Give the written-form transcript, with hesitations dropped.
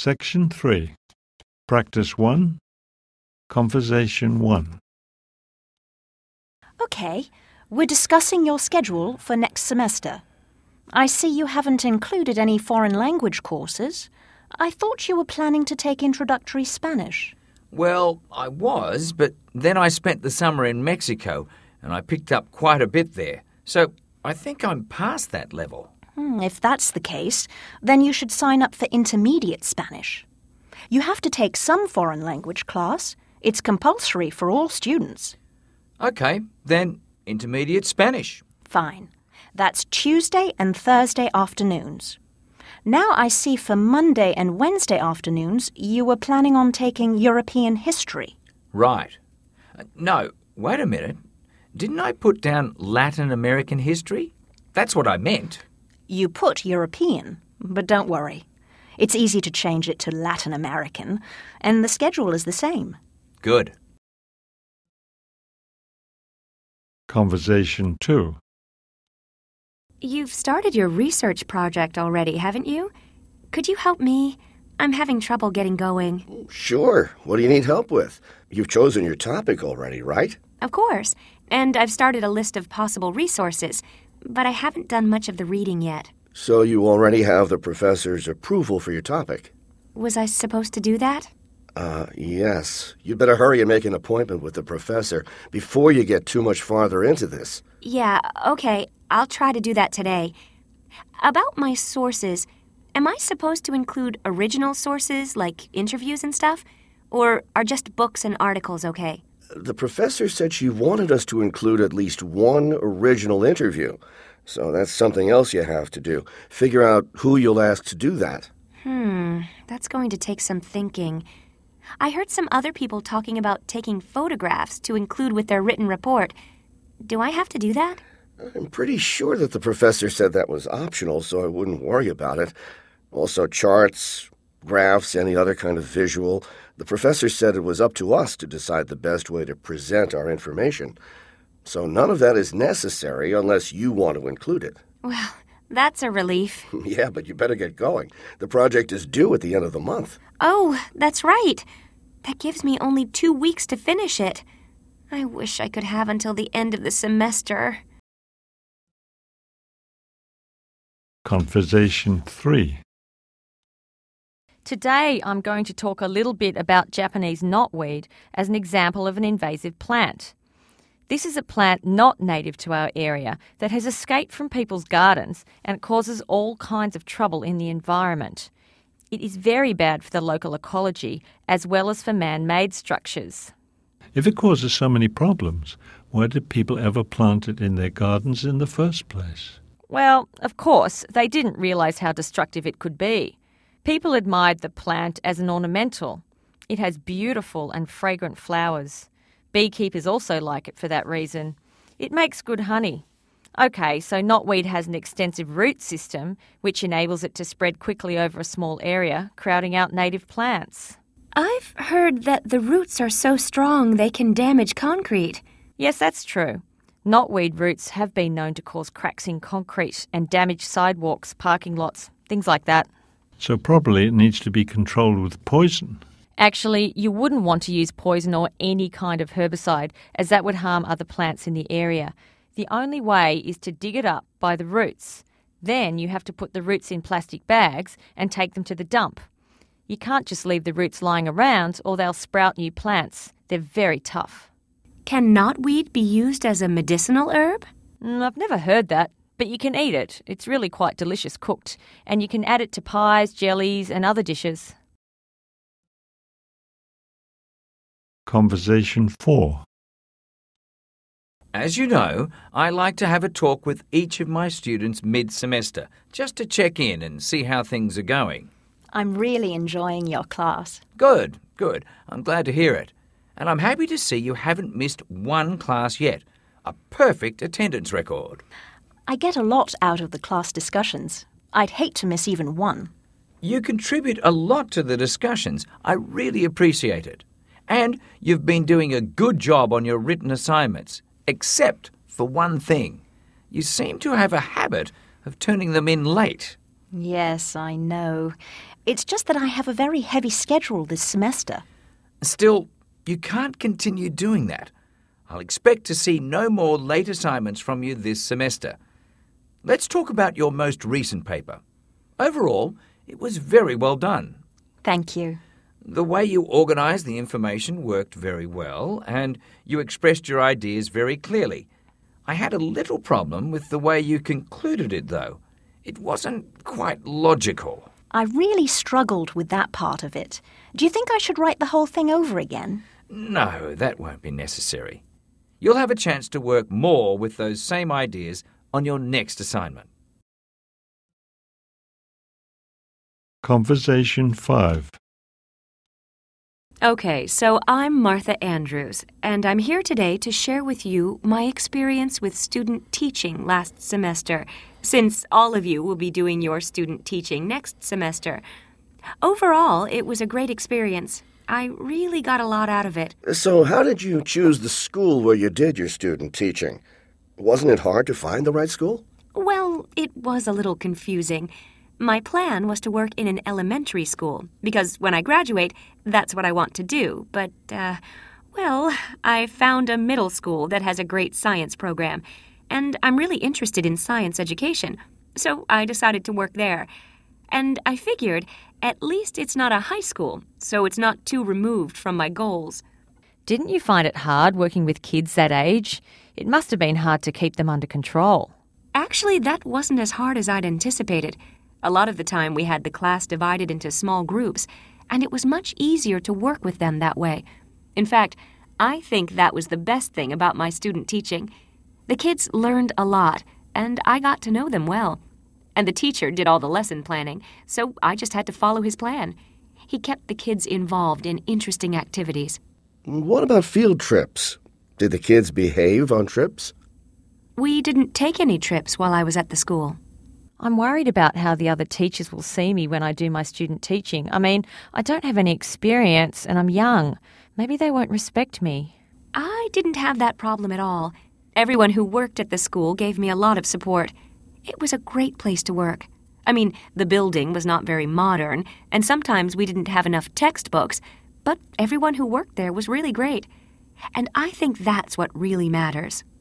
Section 3. Practice 1. Conversation 1. OK, we're discussing your schedule for next semester. I see you haven't included any foreign language courses. I thought you were planning to take introductory Spanish. Well, I was, but then I spent the summer in Mexico and I picked up quite a bit there. So I think I'm past that level. If that's the case, then you should sign up for intermediate Spanish. You have to take some foreign language class. It's compulsory for all students. OK, then intermediate Spanish. Fine. That's Tuesday and Thursday afternoons. Now I see for Monday and Wednesday afternoons you were planning on taking European history. Right. No, wait a minute. Didn't I put down Latin American history? That's what I meant. You put European, but don't worry. It's easy to change it to Latin American, and the schedule is the same. Good. Conversation 2. You've started your research project already, haven't you? Could you help me? I'm having trouble getting going. Sure. What do you need help with? You've chosen your topic already, right? Of course. And I've started a list of possible resources, but I haven't done much of the reading yet. So you already have the professor's approval for your topic? Was I supposed to do that? Yes. You'd better hurry and make an appointment with the professor before you get too much farther into this. Yeah, okay. I'll try to do that today. About my sources, am I supposed to include original sources like interviews and stuff? Or are just books and articles okay? The professor said she wanted us to include at least one original interview. So that's something else you have to do. Figure out who you'll ask to do that. That's going to take some thinking. I heard some other people talking about taking photographs to include with their written report. Do I have to do that? I'm pretty sure that the professor said that was optional, so I wouldn't worry about it. Also, charts, graphs, any other kind of visual. The professor said it was up to us to decide the best way to present our information. So none of that is necessary unless you want to include it. Well, that's a relief. Yeah, but you better get going. The project is due at the end of the month. Oh, that's right. That gives me only 2 weeks to finish it. I wish I could have until the end of the semester. Conversation 3. Today I'm going to talk a little bit about Japanese knotweed as an example of an invasive plant. This is a plant not native to our area that has escaped from people's gardens and it causes all kinds of trouble in the environment. It is very bad for the local ecology as well as for man-made structures. If it causes so many problems, why did people ever plant it in their gardens in the first place? Well, of course, they didn't realise how destructive it could be. People admired the plant as an ornamental. It has beautiful and fragrant flowers. Beekeepers also like it for that reason. It makes good honey. OK, so knotweed has an extensive root system, which enables it to spread quickly over a small area, crowding out native plants. I've heard that the roots are so strong they can damage concrete. Yes, that's true. Knotweed roots have been known to cause cracks in concrete and damage sidewalks, parking lots, things like that. So probably it needs to be controlled with poison. Actually, you wouldn't want to use poison or any kind of herbicide, as that would harm other plants in the area. The only way is to dig it up by the roots. Then you have to put the roots in plastic bags and take them to the dump. You can't just leave the roots lying around or they'll sprout new plants. They're very tough. Can knotweed be used as a medicinal herb? I've never heard that, but you can eat it. It's really quite delicious cooked, and you can add it to pies, jellies and other dishes. Conversation 4. As you know, I like to have a talk with each of my students mid-semester, just to check in and see how things are going. I'm really enjoying your class. Good. I'm glad to hear it. And I'm happy to see you haven't missed one class yet. A perfect attendance record. I get a lot out of the class discussions. I'd hate to miss even one. You contribute a lot to the discussions. I really appreciate it. And you've been doing a good job on your written assignments, except for one thing. You seem to have a habit of turning them in late. Yes, I know. It's just that I have a very heavy schedule this semester. Still, you can't continue doing that. I'll expect to see no more late assignments from you this semester. Let's talk about your most recent paper. Overall, it was very well done. Thank you. The way you organised the information worked very well, and you expressed your ideas very clearly. I had a little problem with the way you concluded it, though. It wasn't quite logical. I really struggled with that part of it. Do you think I should write the whole thing over again? No, that won't be necessary. You'll have a chance to work more with those same ideas on your next assignment. Conversation 5. Okay, so I'm Martha Andrews, and I'm here today to share with you my experience with student teaching last semester, since all of you will be doing your student teaching next semester. Overall, it was a great experience. I really got a lot out of it. So how did you choose the school where you did your student teaching? Wasn't it hard to find the right school? Well, it was a little confusing. My plan was to work in an elementary school, because when I graduate, that's what I want to do. But, I found a middle school that has a great science program, and I'm really interested in science education, so I decided to work there. And I figured, at least it's not a high school, so it's not too removed from my goals. Didn't you find it hard working with kids that age? It must have been hard to keep them under control. Actually, that wasn't as hard as I'd anticipated. A lot of the time we had the class divided into small groups, and it was much easier to work with them that way. In fact, I think that was the best thing about my student teaching. The kids learned a lot, and I got to know them well. And the teacher did all the lesson planning, so I just had to follow his plan. He kept the kids involved in interesting activities. What about field trips? Did the kids behave on trips? We didn't take any trips while I was at the school. I'm worried about how the other teachers will see me when I do my student teaching. I mean, I don't have any experience and I'm young. Maybe they won't respect me. I didn't have that problem at all. Everyone who worked at the school gave me a lot of support. It was a great place to work. I mean, the building was not very modern, and sometimes we didn't have enough textbooks, but everyone who worked there was really great. And I think that's what really matters.